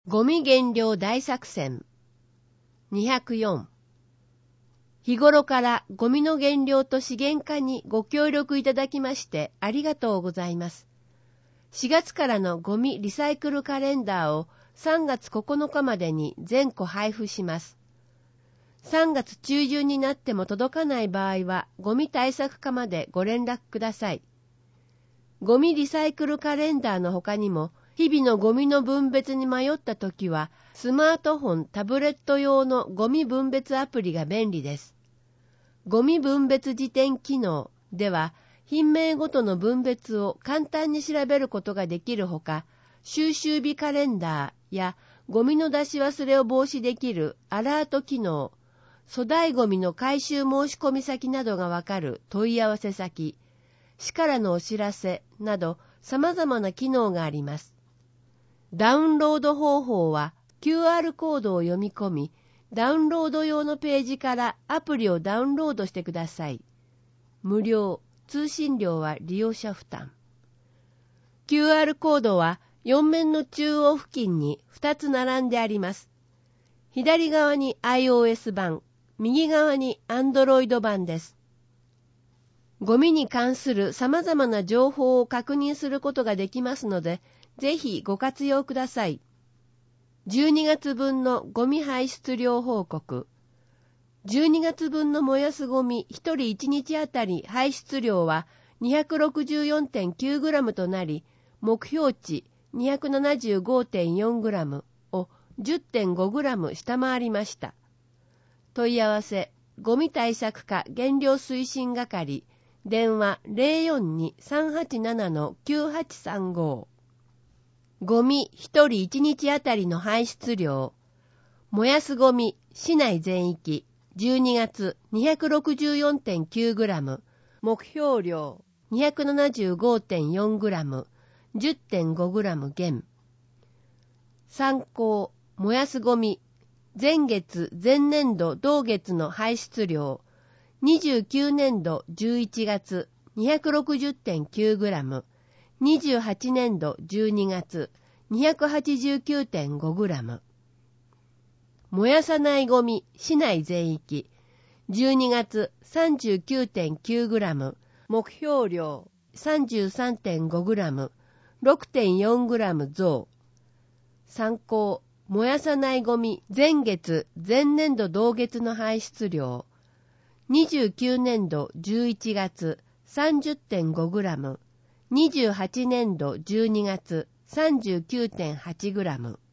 ゴミ減量大作戦204。日頃からゴミの減量と資源化にご協力いただきましてありがとうございます。4月からのゴミリサイクルカレンダーを3月9日までに全個配布します。3月中旬になっても届かない場合はゴミ対策課までご連絡ください。ゴミリサイクルカレンダーの他にも日々のゴミの分別に迷ったときはスマートフォン、タブレット用のゴミ分別アプリが便利です。ゴミ分別辞典機能では品名ごとの分別を簡単に調べることができるほか、収集日カレンダーやゴミの出し忘れを防止できるアラート機能、粗大ゴミの回収申し込み先などがわかる問い合わせ先、市からのお知らせなど様々な機能があります。ダウンロード方法は QR コードを読み込み、ダウンロード用のページからアプリをダウンロードしてください。無料、通信料は利用者負担。QR コードは4面の中央付近に2つ並んであります。左側に iOS 版、右側に Android 版です。ゴミに関する様々な情報を確認することができますので、ぜひご活用ください。12月分のゴミ排出量報告。12月分の燃やすゴミ1人1日あたり排出量は 264.9g となり、目標値 275.4g を 10.5g 下回りました。問い合わせ、ゴミ対策課減量推進係、電話 042-387-9835。ゴミ1人1日あたりの排出量。燃やすゴミ市内全域12月 264.9g、目標量 275.4g、10.5g 減。参考、燃やすゴミ前月前年度同月の排出量29年度11月 260.9g、28年度12月 289.5g。燃やさないゴミ市内全域12月 39.9g、目標量 33.5g、6.4g 増。参考、燃やさないゴミ前月前年度同月の排出量29年度11月 30.5g、28年度12月 39.8g。